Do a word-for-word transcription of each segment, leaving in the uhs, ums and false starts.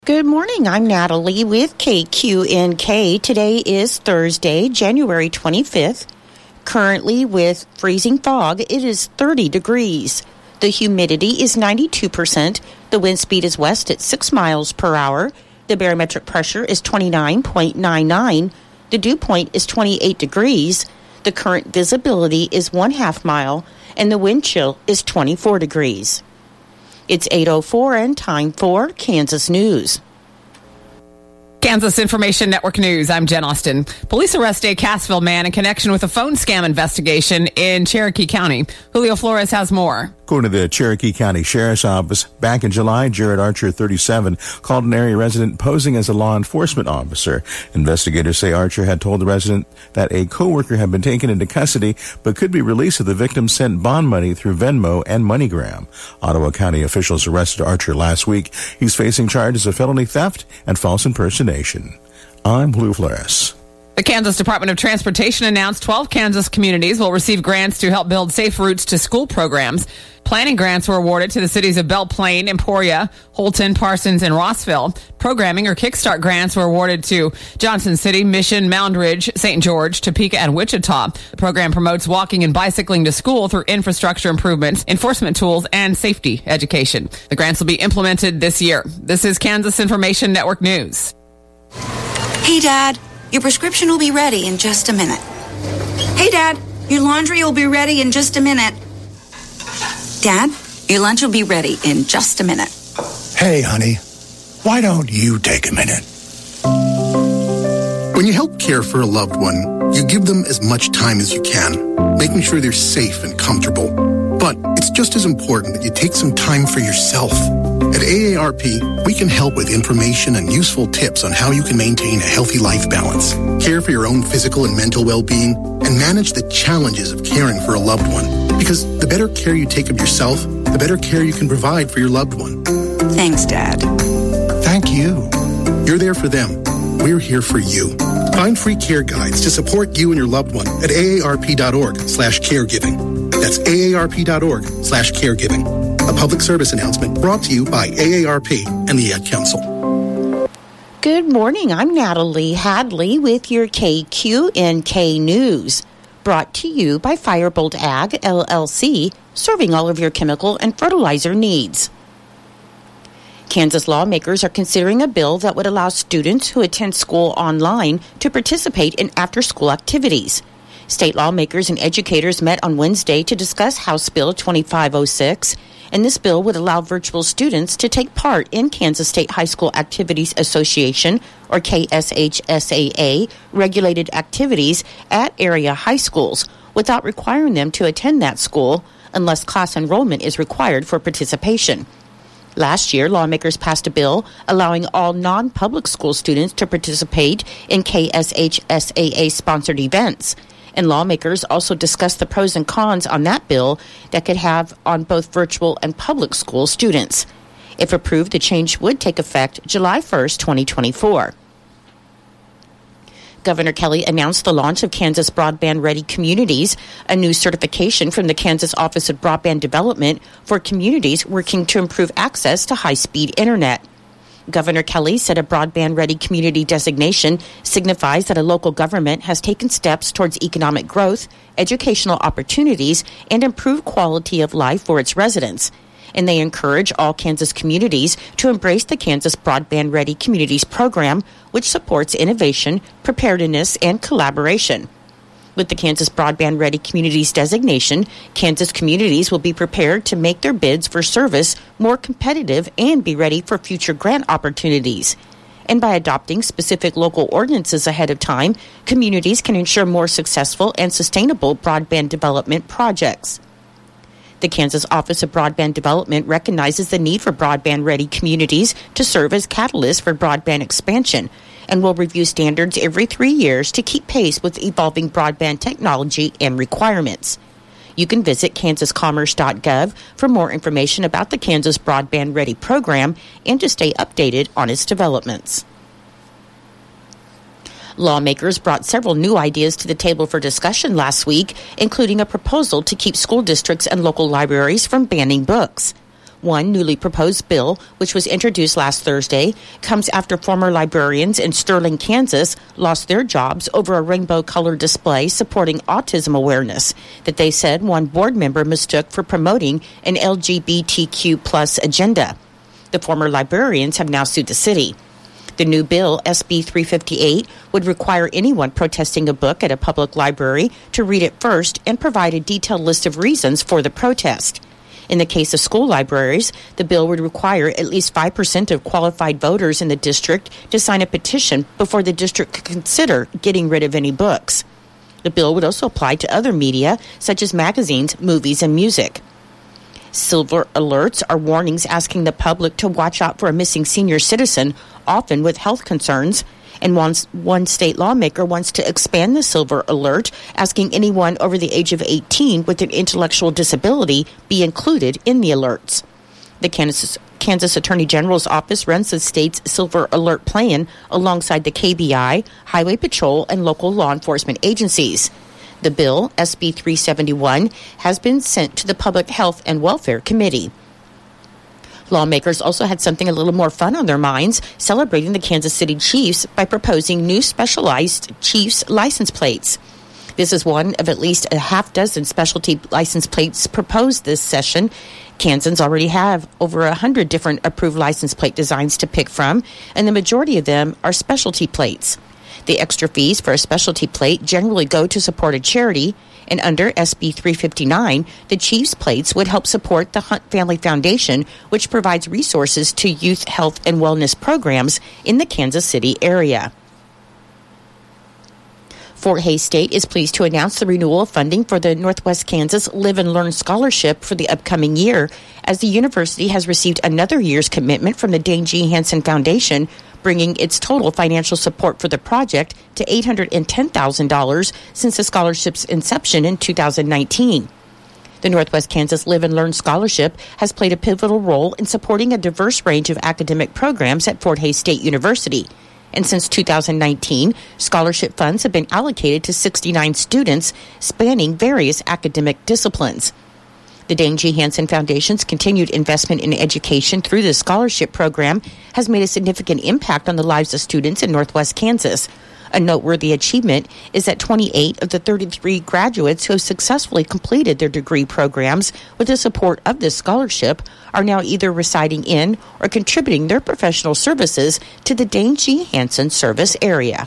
Good morning. I'm Natalie with K Q N K. Today is Thursday, January twenty-fifth. Currently with freezing fog, it is thirty degrees. The humidity is ninety-two percent. The wind speed is west at six miles per hour. The barometric pressure is twenty-nine point nine nine. The dew point is twenty-eight degrees. The current visibility is one half mile, and the wind chill is twenty-four degrees. It's eight oh four and time for Kansas News. Kansas Information Network News. I'm Jen Austin. Police arrest a Cassville man in connection with a phone scam investigation in Cherokee County. Julio Flores has more. According to the Cherokee County Sheriff's Office, back in July, Jared Archer, thirty-seven, called an area resident posing as a law enforcement officer. Investigators say Archer had told the resident that a coworker had been taken into custody but could be released if the victim sent bond money through Venmo and MoneyGram. Ottawa County officials arrested Archer last week. He's facing charges of felony theft and false impersonation. I'm Blue Flores. The Kansas Department of Transportation announced twelve Kansas communities will receive grants to help build safe routes to school programs. Planning grants were awarded to the cities of Belle Plaine, Emporia, Holton, Parsons, and Rossville. Programming or Kickstart grants were awarded to Johnson City, Mission, Mound Ridge, Saint George, Topeka, and Wichita. The program promotes walking and bicycling to school through infrastructure improvements, enforcement tools, and safety education. The grants will be implemented this year. This is Kansas Information Network News. Hey, Dad. Your prescription will be ready in just a minute. Hey, Dad, your laundry will be ready in just a minute. Dad, your lunch will be ready in just a minute. Hey, honey, why don't you take a minute? When you help care for a loved one, you give them as much time as you can, making sure they're safe and comfortable. But it's just as important that you take some time for yourself. At A A R P, we can help with information and useful tips on how you can maintain a healthy life balance, care for your own physical and mental well-being, and manage the challenges of caring for a loved one. Because the better care you take of yourself, the better care you can provide for your loved one. Thanks, Dad. Thank you. You're there for them. We're here for you. Find free care guides to support you and your loved one at aarp.org slash caregiving. That's aarp.org slash caregiving. A public service announcement brought to you by A A R P and the Ad Council. Good morning. I'm Natalie Hadley with your K Q N K News. Brought to you by Firebolt Ag, L L C, serving all of your chemical and fertilizer needs. Kansas lawmakers are considering a bill that would allow students who attend school online to participate in after-school activities. State lawmakers and educators met on Wednesday to discuss House Bill twenty-five oh six, and this bill would allow virtual students to take part in Kansas State High School Activities Association, or K S H S A A, regulated activities at area high schools without requiring them to attend that school unless class enrollment is required for participation. Last year, lawmakers passed a bill allowing all non-public school students to participate in K S H S A A-sponsored events. And lawmakers also discussed the pros and cons on that bill that could have on both virtual and public school students. If approved, the change would take effect July first, twenty twenty-four. Governor Kelly announced the launch of Kansas Broadband Ready Communities, a new certification from the Kansas Office of Broadband Development for communities working to improve access to high-speed internet. Governor Kelly said a broadband-ready community designation signifies that a local government has taken steps towards economic growth, educational opportunities, and improved quality of life for its residents. And they encourage all Kansas communities to embrace the Kansas Broadband Ready Communities program, which supports innovation, preparedness, and collaboration. With the Kansas Broadband Ready Communities designation, Kansas communities will be prepared to make their bids for service more competitive and be ready for future grant opportunities. And by adopting specific local ordinances ahead of time, communities can ensure more successful and sustainable broadband development projects. The Kansas Office of Broadband Development recognizes the need for broadband-ready communities to serve as catalysts for broadband expansion and will review standards every three years to keep pace with evolving broadband technology and requirements. You can visit kansas commerce dot gov for more information about the Kansas Broadband Ready program and to stay updated on its developments. Lawmakers brought several new ideas to the table for discussion last week, including a proposal to keep school districts and local libraries from banning books. One newly proposed bill, which was introduced last Thursday, comes after former librarians in Sterling, Kansas, lost their jobs over a rainbow-colored display supporting autism awareness that they said one board member mistook for promoting an L G B T Q plus agenda. The former librarians have now sued the city. The new bill, S B three fifty-eight, would require anyone protesting a book at a public library to read it first and provide a detailed list of reasons for the protest. In the case of school libraries, the bill would require at least five percent of qualified voters in the district to sign a petition before the district could consider getting rid of any books. The bill would also apply to other media, such as magazines, movies, and music. Silver alerts are warnings asking the public to watch out for a missing senior citizen, often with health concerns. And one, one state lawmaker wants to expand the silver alert, asking anyone over the age of eighteen with an intellectual disability be included in the alerts. The Kansas, Kansas Attorney General's office runs the state's silver alert plan alongside the K B I, Highway Patrol, and local law enforcement agencies. The bill, S B three seventy-one, has been sent to the Public Health and Welfare Committee. Lawmakers also had something a little more fun on their minds, celebrating the Kansas City Chiefs by proposing new specialized Chiefs license plates. This is one of at least a half dozen specialty license plates proposed this session. Kansans already have over a hundred different approved license plate designs to pick from, and the majority of them are specialty plates. The extra fees for a specialty plate generally go to support a charity, and under S B three fifty-nine, the Chiefs plates would help support the Hunt Family Foundation, which provides resources to youth health and wellness programs in the Kansas City area. Fort Hays State is pleased to announce the renewal of funding for the Northwest Kansas Live and Learn Scholarship for the upcoming year, as the university has received another year's commitment from the Dane G. Hansen Foundation, bringing its total financial support for the project to eight hundred ten thousand dollars since the scholarship's inception in two thousand nineteen. The Northwest Kansas Live and Learn Scholarship has played a pivotal role in supporting a diverse range of academic programs at Fort Hays State University. And since two thousand nineteen, scholarship funds have been allocated to sixty-nine students spanning various academic disciplines. The Dane G. Hansen Foundation's continued investment in education through the scholarship program has made a significant impact on the lives of students in Northwest Kansas. A noteworthy achievement is that twenty-eight of the thirty-three graduates who have successfully completed their degree programs with the support of this scholarship are now either residing in or contributing their professional services to the Dane G. Hansen service area.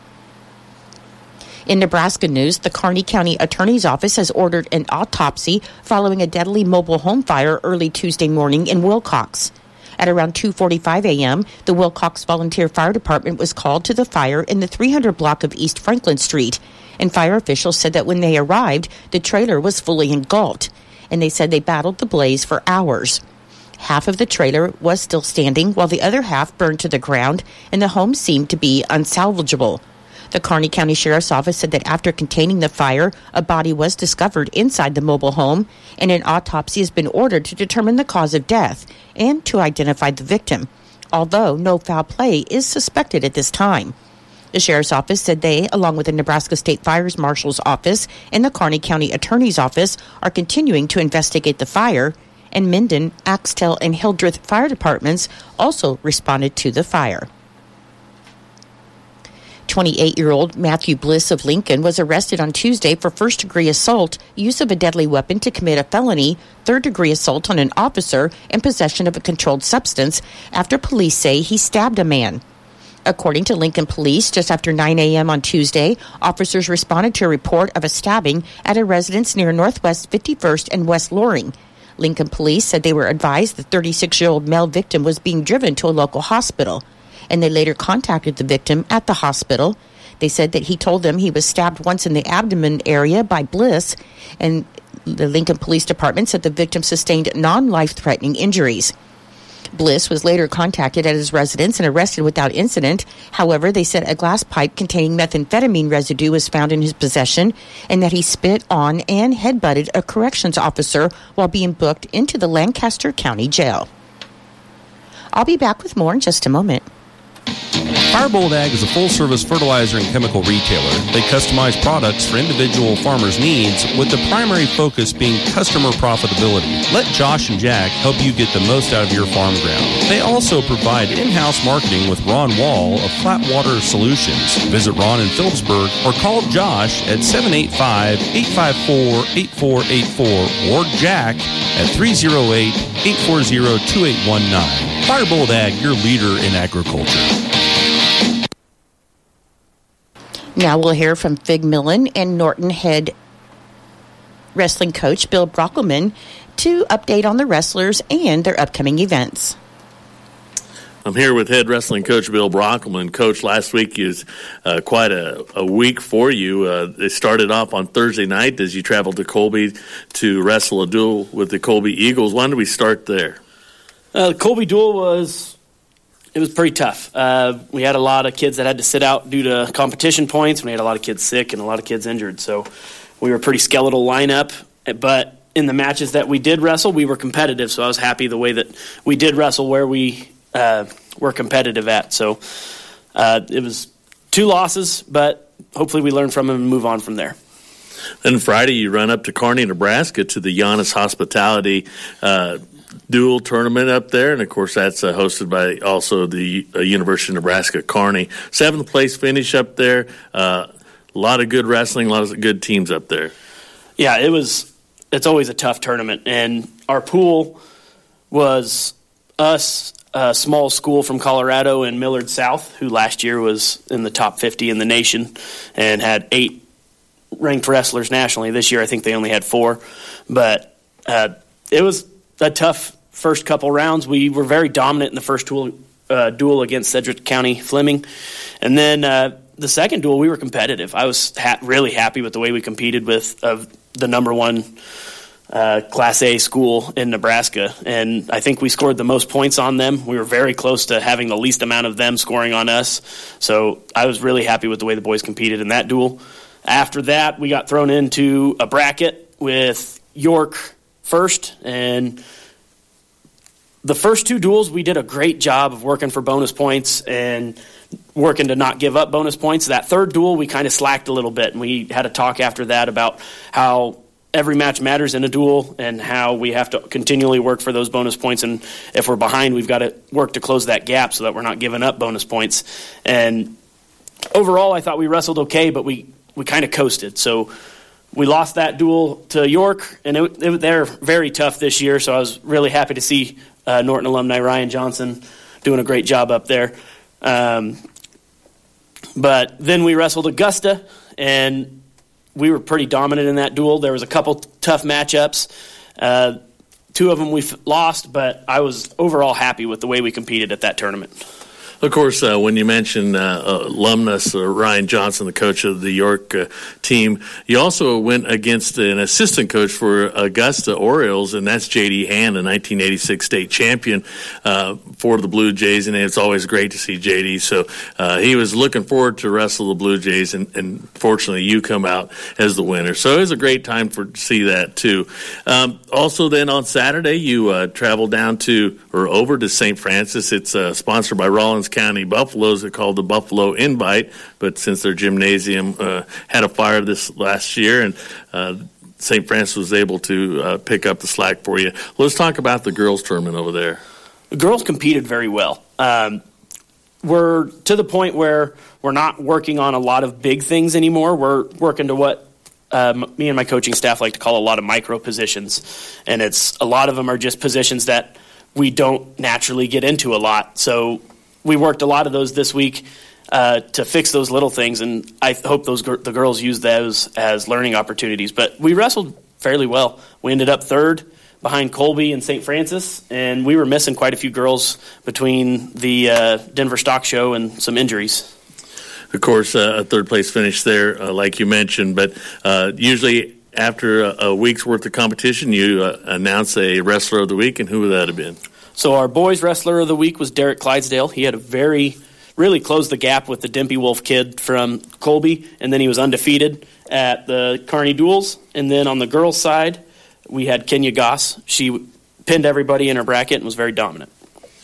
In Nebraska news, the Kearney County Attorney's Office has ordered an autopsy following a deadly mobile home fire early Tuesday morning in Wilcox. At around two forty-five a.m., the Wilcox Volunteer Fire Department was called to the fire in the three hundred block of East Franklin Street, and fire officials said that when they arrived, the trailer was fully engulfed, and they said they battled the blaze for hours. Half of the trailer was still standing, while the other half burned to the ground, and the home seemed to be unsalvageable. The Kearney County Sheriff's Office said that after containing the fire, a body was discovered inside the mobile home, and an autopsy has been ordered to determine the cause of death and to identify the victim, although no foul play is suspected at this time. The Sheriff's Office said they, along with the Nebraska State Fire Marshal's Office and the Kearney County Attorney's Office, are continuing to investigate the fire, and Minden, Axtell, and Hildreth fire departments also responded to the fire. twenty-eight-year-old Matthew Bliss of Lincoln was arrested on Tuesday for first-degree assault, use of a deadly weapon to commit a felony, third-degree assault on an officer, and possession of a controlled substance after police say he stabbed a man. According to Lincoln Police, just after nine a.m. on Tuesday, officers responded to a report of a stabbing at a residence near Northwest fifty-first and West Loring. Lincoln Police said they were advised the thirty-six-year-old male victim was being driven to a local hospital, and they later contacted the victim at the hospital. They said that he told them he was stabbed once in the abdomen area by Bliss, and the Lincoln Police Department said the victim sustained non-life-threatening injuries. Bliss was later contacted at his residence and arrested without incident. However, they said a glass pipe containing methamphetamine residue was found in his possession, and that he spit on and headbutted a corrections officer while being booked into the Lancaster County Jail. I'll be back with more in just a moment. Firebolt Ag is a full-service fertilizer and chemical retailer. They customize products for individual farmers' needs, with the primary focus being customer profitability. Let Josh and Jack help you get the most out of your farm ground. They also provide in-house marketing with Ron Wall of Flatwater Solutions. Visit Ron in Phillipsburg or call Josh at seven eight five, eight five four, eight four eight four or Jack at three oh eight, eight four zero, two eight one nine. Firebolt Ag, your leader in agriculture. Now we'll hear from Fig Millen and Norton head wrestling coach Bill Brockelman to update on the wrestlers and their upcoming events. I'm here with head wrestling coach Bill Brockelman. Coach, last week is uh, quite a, a week for you. Uh, it started off on Thursday night as you traveled to Colby to wrestle a duel with the Colby Eagles. Why don't we start there? Uh, the Colby duel was it was pretty tough. Uh, we had a lot of kids that had to sit out due to competition points. We had a lot of kids sick and a lot of kids injured. So we were a pretty skeletal lineup. But in the matches that we did wrestle, we were competitive. So I was happy the way that we did wrestle where we uh, were competitive at. So uh, it was two losses, but hopefully we learn from them and move on from there. Then Friday you run up to Kearney, Nebraska to the Giannis Hospitality uh dual tournament up there, and of course that's uh, hosted by also the uh, University of Nebraska Kearney. Seventh place finish up there. Uh, a lot of good wrestling, a lot of good teams up there. Yeah, it was. It's always a tough tournament, and our pool was us, a small school from Colorado, and Millard South, who last year was in the top fifty in the nation and had eight ranked wrestlers nationally. This year, I think they only had four, but uh, it was a tough first couple rounds. We were very dominant in the first duel, uh, duel against Sedgwick County Fleming. And then uh, the second duel, we were competitive. I was ha- really happy with the way we competed with uh, the number one uh, Class A school in Nebraska. And I think we scored the most points on them. We were very close to having the least amount of them scoring on us. So I was really happy with the way the boys competed in that duel. After that, we got thrown into a bracket with York first, and the first two duels we did a great job of working for bonus points and working to not give up bonus points. That third duel we kind of slacked a little bit, and we had a talk after that about how every match matters in a duel and how we have to continually work for those bonus points, and if we're behind we've got to work to close that gap so that we're not giving up bonus points. And overall I thought we wrestled okay, but we, we kind of coasted. So we lost that duel to York, and it, it, they're very tough this year, so I was really happy to see uh, Norton alumni Ryan Johnson doing a great job up there. Um, but then we wrestled Augusta, and we were pretty dominant in that duel. There was a couple tough matchups. Uh, two of them we lost, but I was overall happy with the way we competed at that tournament. Of course, uh, when you mention uh, alumnus uh, Ryan Johnson, the coach of the York uh, team, you also went against an assistant coach for Augusta Orioles, and that's J D Hand, a nineteen eighty-six state champion uh, for the Blue Jays, and it's always great to see J D. So uh, he was looking forward to wrestle the Blue Jays, and, and fortunately you come out as the winner. So it was a great time for to see that too. Um, also, then on Saturday, you uh, traveled down to or over to Saint Francis. It's uh, sponsored by Rawlins County Buffaloes. They're called the Buffalo Invite, but since their gymnasium uh, had a fire this last year, and uh, Saint Francis was able to uh, pick up the slack for you. Let's talk about the girls' tournament over there. The girls competed very well. Um, we're to the point where we're not working on a lot of big things anymore. We're working to what um, me and my coaching staff like to call a lot of micro positions, and it's a lot of them are just positions that we don't naturally get into a lot. So we worked a lot of those this week uh, to fix those little things, and I hope those gr- the girls use those as learning opportunities. But we wrestled fairly well. We ended up third behind Colby and Saint Francis, and we were missing quite a few girls between the uh, Denver Stock Show and some injuries. Of course, uh, a third-place finish there, uh, like you mentioned, but uh, usually after a, a week's worth of competition, you uh, announce a Wrestler of the Week, and who would that have been? So our boys' Wrestler of the Week was Derek Clydesdale. He had a very, really closed the gap with the Dimpy Wolf kid from Colby, and then he was undefeated at the Kearney Duels. And then on the girls' side, we had Kenya Goss. She pinned everybody in her bracket and was very dominant.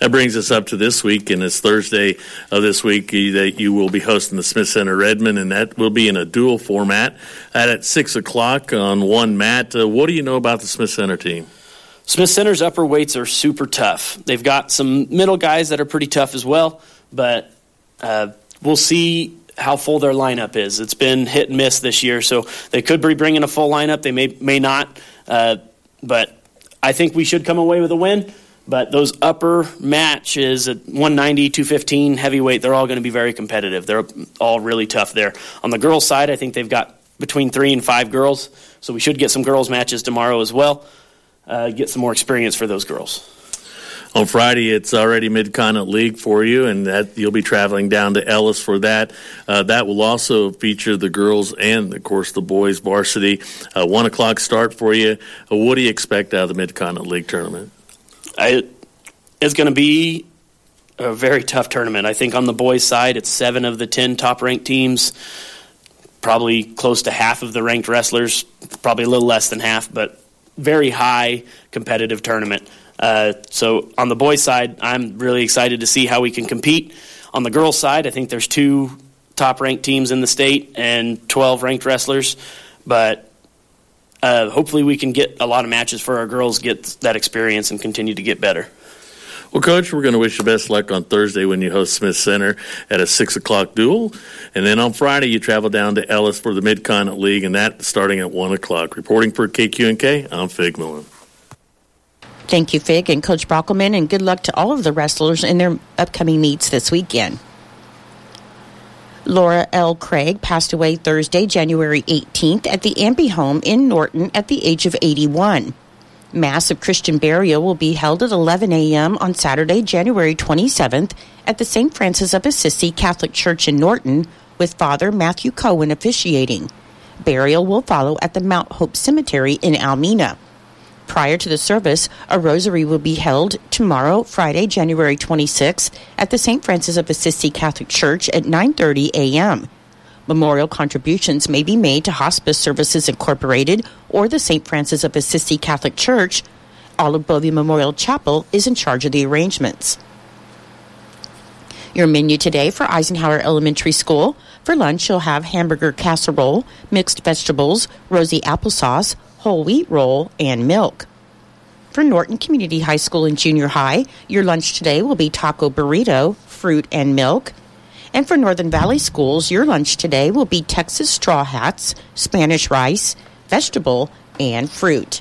That brings us up to this week, and it's Thursday of this week that you will be hosting the Smith Center Redmond, and that will be in a dual format at, at six o'clock on one mat. Uh, what do you know about the Smith Center team? Smith Center's upper weights are super tough. They've got some middle guys that are pretty tough as well, but uh, we'll see how full their lineup is. It's been hit and miss this year, so they could be bringing a full lineup. They may may not, uh, but I think we should come away with a win. But those upper matches at one ninety, two fifteen, heavyweight, they're all going to be very competitive. They're all really tough there. On the girls' side, I think they've got between three and five girls, so we should get some girls' matches tomorrow as well, uh, get some more experience for those girls. On Friday, it's already Mid-Continent League for you, and that you'll be traveling down to Ellis for that. Uh, that will also feature the girls and, of course, the boys varsity. Uh, one o'clock start for you. Uh, what do you expect out of the Mid-Continent League tournament? I, it's going to be a very tough tournament. I think on the boys' side, it's seven of the ten top-ranked teams, probably close to half of the ranked wrestlers, probably a little less than half, but very high competitive tournament. Uh, so on the boys' side, I'm really excited to see how we can compete. On the girls' side, I think there's two top-ranked teams in the state and twelve ranked wrestlers, but uh, hopefully we can get a lot of matches for our girls, get that experience, and continue to get better. Well, Coach, we're going to wish you best luck on Thursday when you host Smith Center at a six o'clock duel. And then on Friday, you travel down to Ellis for the Mid-Continent League, and that starting at one o'clock. Reporting for K Q N K, I'm Fig Millen. Thank you, Fig, and Coach Brockelman, and good luck to all of the wrestlers in their upcoming meets this weekend. Laura L. Craig passed away Thursday, January eighteenth, at the Amby home in Norton at the age of eighty-one. Mass of Christian burial will be held at eleven a.m. on Saturday, January twenty-seventh, at the Saint Francis of Assisi Catholic Church in Norton, with Father Matthew Cohen officiating. Burial will follow at the Mount Hope Cemetery in Almena. Prior to the service, a rosary will be held tomorrow, Friday, January twenty-sixth, at the Saint Francis of Assisi Catholic Church at nine thirty a.m. Memorial contributions may be made to Hospice Services Incorporated or the Saint Francis of Assisi Catholic Church. Olive Bovey Memorial Chapel is in charge of the arrangements. Your menu today for Eisenhower Elementary School. For lunch, you'll have hamburger casserole, mixed vegetables, rosy applesauce, whole wheat roll, and milk. For Norton Community High School and Junior High, your lunch today will be taco burrito, fruit, and milk. And for Northern Valley Schools, your lunch today will be Texas Straw Hats, Spanish rice, vegetable, and fruit.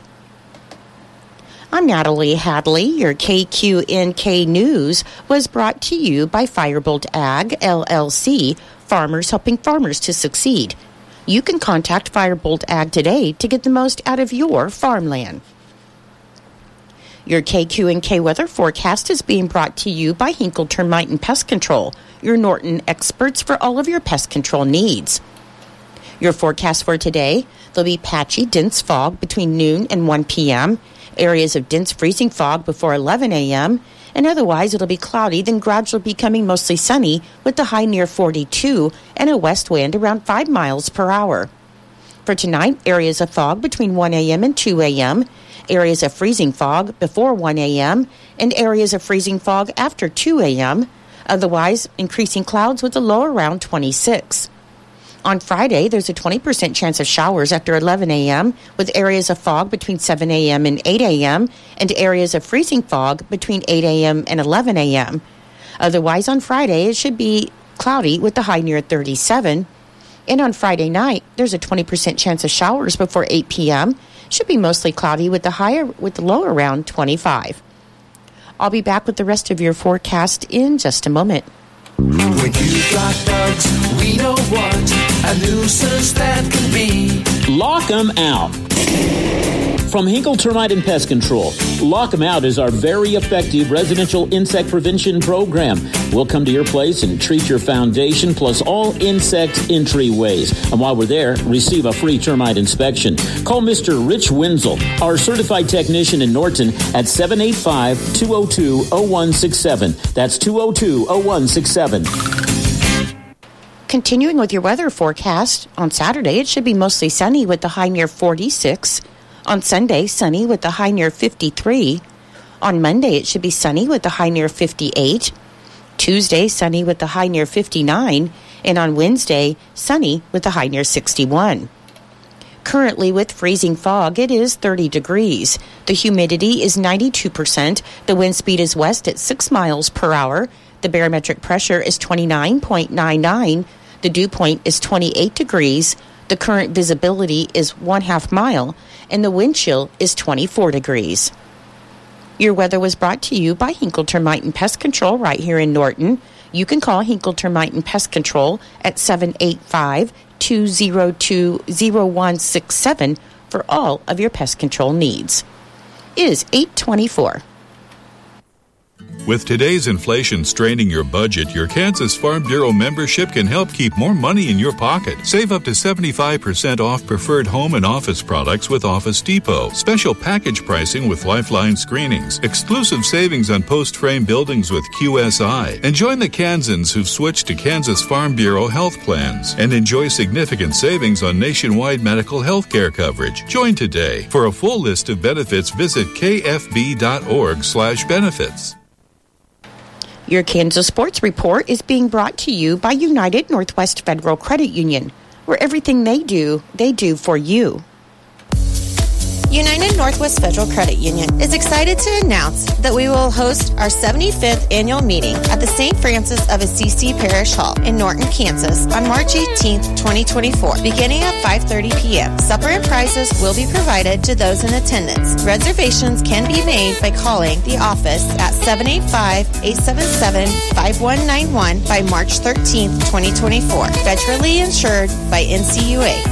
I'm Natalie Hadley. Your K Q N K News was brought to you by Firebolt Ag, L L C, farmers helping farmers to succeed. You can contact Firebolt Ag today to get the most out of your farmland. Your K Q N K weather forecast is being brought to you by Hinkle Termite and Pest Control, your Norton experts for all of your pest control needs. Your forecast for today, there'll be patchy, dense fog between noon and one p.m., areas of dense freezing fog before eleven a.m., and otherwise it'll be cloudy, then gradually becoming mostly sunny with the high near forty-two and a west wind around five miles per hour. For tonight, areas of fog between one a.m. and two a.m., areas of freezing fog before one a.m., and areas of freezing fog after two a.m., otherwise increasing clouds with a low around twenty-six. On Friday, there's a twenty percent chance of showers after eleven a.m., with areas of fog between seven a.m. and eight a.m., and areas of freezing fog between eight a.m. and eleven a.m. Otherwise, on Friday, it should be cloudy with the high near thirty-seven. And on Friday night, there's a twenty percent chance of showers before eight p.m. Should be mostly cloudy with the higher with the low around twenty-five. I'll be back with the rest of your forecast in just a moment. When you've got bugs, we know what a nuisance that can be. Lock 'em out. From Hinkle Termite and Pest Control, Lock 'em Out is our very effective residential insect prevention program. We'll come to your place and treat your foundation plus all insect entryways. And while we're there, receive a free termite inspection. Call Mister Rich Wenzel, our certified technician in Norton, at seven eight five, two oh two, oh one six seven. That's two oh two, oh one six seven. Continuing with your weather forecast, on Saturday it should be mostly sunny with the high near forty-six. On Sunday, sunny with the high near fifty-three. On Monday, it should be sunny with the high near fifty-eight. Tuesday, sunny with the high near fifty-nine. And on Wednesday, sunny with the high near sixty-one. Currently, with freezing fog, it is thirty degrees. The humidity is ninety-two percent. The wind speed is west at six miles per hour. The barometric pressure is twenty-nine point nine nine. The dew point is twenty-eight degrees. The current visibility is one half mile. And the wind chill is twenty-four degrees. Your weather was brought to you by Hinkle Termite and Pest Control right here in Norton. You can call Hinkle Termite and Pest Control at seven eight five, two zero two, zero one six seven for all of your pest control needs. It is eight twenty-four. With today's inflation straining your budget, your Kansas Farm Bureau membership can help keep more money in your pocket. Save up to seventy-five percent off preferred home and office products with Office Depot. Special package pricing with Lifeline screenings. Exclusive savings on post-frame buildings with Q S I. And join the Kansans who've switched to Kansas Farm Bureau health plans. And enjoy significant savings on nationwide medical health care coverage. Join today. For a full list of benefits, visit kfb.org slash benefits. Your Kansas Sports Report is being brought to you by United Northwest Federal Credit Union, where everything they do, they do for you. United Northwest Federal Credit Union is excited to announce that we will host our seventy-fifth annual meeting at the Saint Francis of Assisi Parish Hall in Norton, Kansas on March eighteenth, twenty twenty-four, beginning at five thirty p.m. Supper and prizes will be provided to those in attendance. Reservations can be made by calling the office at seven eight five, eight seven seven, five one nine one by March thirteenth, twenty twenty-four. Federally insured by N C U A.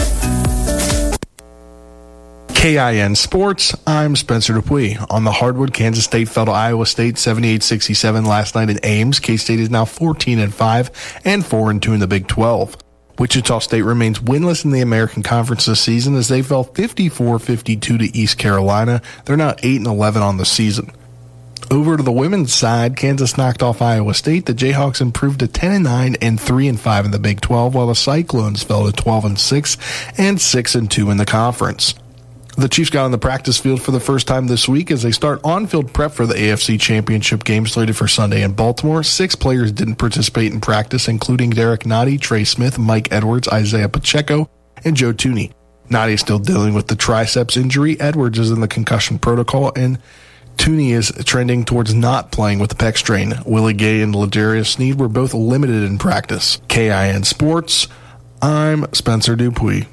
K I N Sports, I'm Spencer Dupuis. On the hardwood, Kansas State fell to Iowa State seventy-eight sixty-seven last night at Ames. K-State is now fourteen and five and four and two in the Big twelve. Wichita State remains winless in the American Conference this season as they fell fifty-four fifty-two to East Carolina. They're now eight and eleven on the season. Over to the women's side, Kansas knocked off Iowa State. The Jayhawks improved to ten and nine and three and five in the Big twelve, while the Cyclones fell to twelve and six and six and two in the conference. The Chiefs got on the practice field for the first time this week as they start on-field prep for the A F C Championship game slated for Sunday in Baltimore. Six players didn't participate in practice, including Derek Nottie, Trey Smith, Mike Edwards, Isaiah Pacheco, and Joe Tooney. Nottie is still dealing with the triceps injury. Edwards is in the concussion protocol, and Tooney is trending towards not playing with the pec strain. Willie Gay and Ladarius Sneed were both limited in practice. K I N Sports, I'm Spencer Dupuis.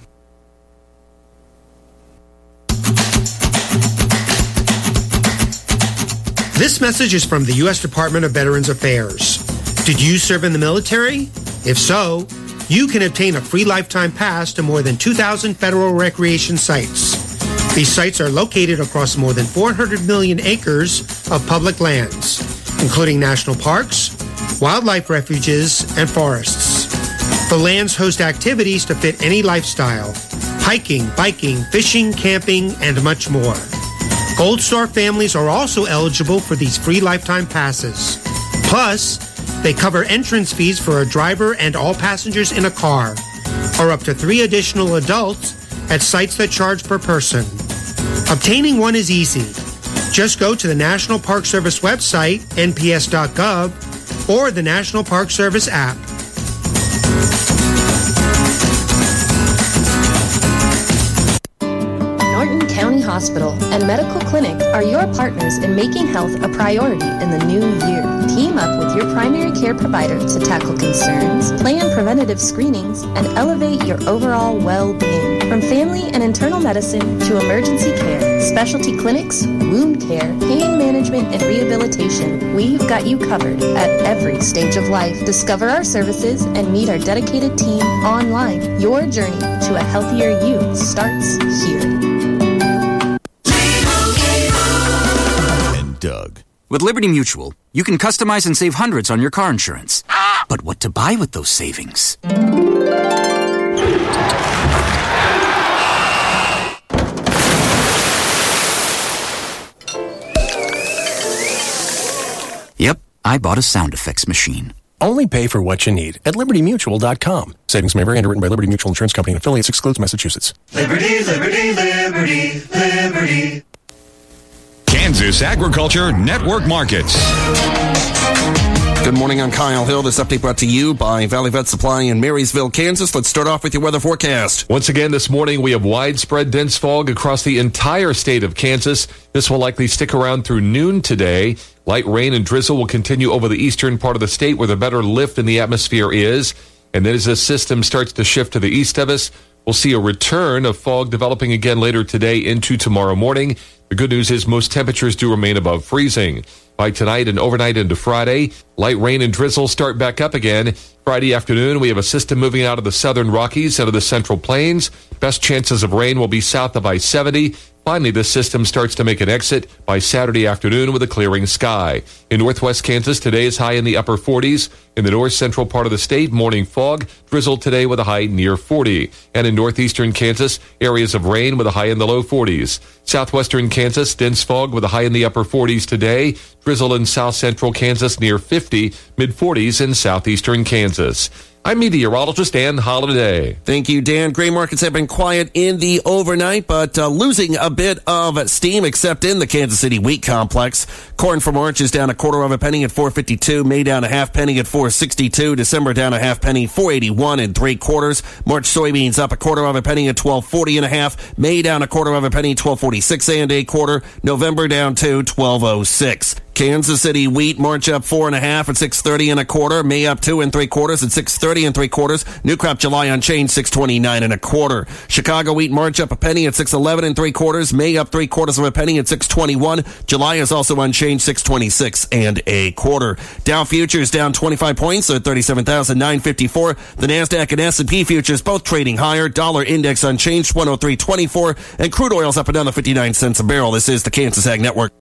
This message is from the U S Department of Veterans Affairs. Did you serve in the military? If so, you can obtain a free lifetime pass to more than two thousand federal recreation sites. These sites are located across more than four hundred million acres of public lands, including national parks, wildlife refuges, and forests. The lands host activities to fit any lifestyle: hiking, biking, fishing, camping, and much more. Gold Star families are also eligible for these free lifetime passes. Plus, they cover entrance fees for a driver and all passengers in a car, or up to three additional adults at sites that charge per person. Obtaining one is easy. Just go to the National Park Service website, N P S dot gov, or the National Park Service app. Norton County Hospital and Medical Clinic are your partners in making health a priority in the new year. Team up with your primary care provider to tackle concerns, plan preventative screenings, and elevate your overall well-being. From family and internal medicine to emergency care, specialty clinics, wound care, pain management, and rehabilitation, we've got you covered at every stage of life. Discover our services and meet our dedicated team online. Your journey to a healthier you starts here. Doug. With Liberty Mutual, you can customize and save hundreds on your car insurance. But what to buy with those savings? Yep, I bought a sound effects machine. Only pay for what you need at liberty mutual dot com. Savings may vary. Underwritten by Liberty Mutual Insurance Company and affiliates. Excludes Massachusetts. Liberty, liberty, liberty, liberty. Kansas Agriculture Network Markets. Good morning, I'm Kyle Hill. This update brought to you by Valley Vet Supply in Marysville, Kansas. Let's start off with your weather forecast. Once again this morning, we have widespread dense fog across the entire state of Kansas. This will likely stick around through noon today. Light rain and drizzle will continue over the eastern part of the state where the better lift in the atmosphere is. And then as this system starts to shift to the east of us, we'll see a return of fog developing again later today into tomorrow morning. The good news is most temperatures do remain above freezing. By tonight and overnight into Friday, light rain and drizzle start back up again. Friday afternoon, we have a system moving out of the southern Rockies, out of the central plains. Best chances of rain will be south of I seventy. Finally, this system starts to make an exit by Saturday afternoon with a clearing sky. In northwest Kansas, today is high in the upper forties. In the north central part of the state, morning fog, drizzle today with a high near forty. And in northeastern Kansas, areas of rain with a high in the low forties. Southwestern Kansas, dense fog with a high in the upper forties today. Drizzle in south central Kansas near fifty, mid forties in southeastern Kansas. I'm meteorologist Dan Holiday. Thank you, Dan. Grain markets have been quiet in the overnight, but uh, losing a bit of steam, except in the Kansas City wheat complex. Corn for March is down a quarter of a penny at four fifty-two. May down a half penny at four sixty-two. December down a half penny, four eighty-one and three quarters. March soybeans up a quarter of a penny at twelve forty and a half. May down a quarter of a penny, twelve forty-six and a quarter. November down to twelve oh six. Kansas City wheat March up four and a half at six thirty and a quarter. May up two and three quarters at six thirty and three quarters. New crop July unchanged six twenty-nine and a quarter. Chicago wheat March up a penny at six eleven and three quarters. May up three quarters of a penny at six twenty-one. July is also unchanged six twenty-six and a quarter. Dow futures down twenty-five points at thirty-seven thousand nine hundred fifty-four. The Nasdaq and S and P futures both trading higher. Dollar index unchanged one oh three twenty-four, and crude oil's up and down to fifty-nine cents a barrel. This is the Kansas Ag Network.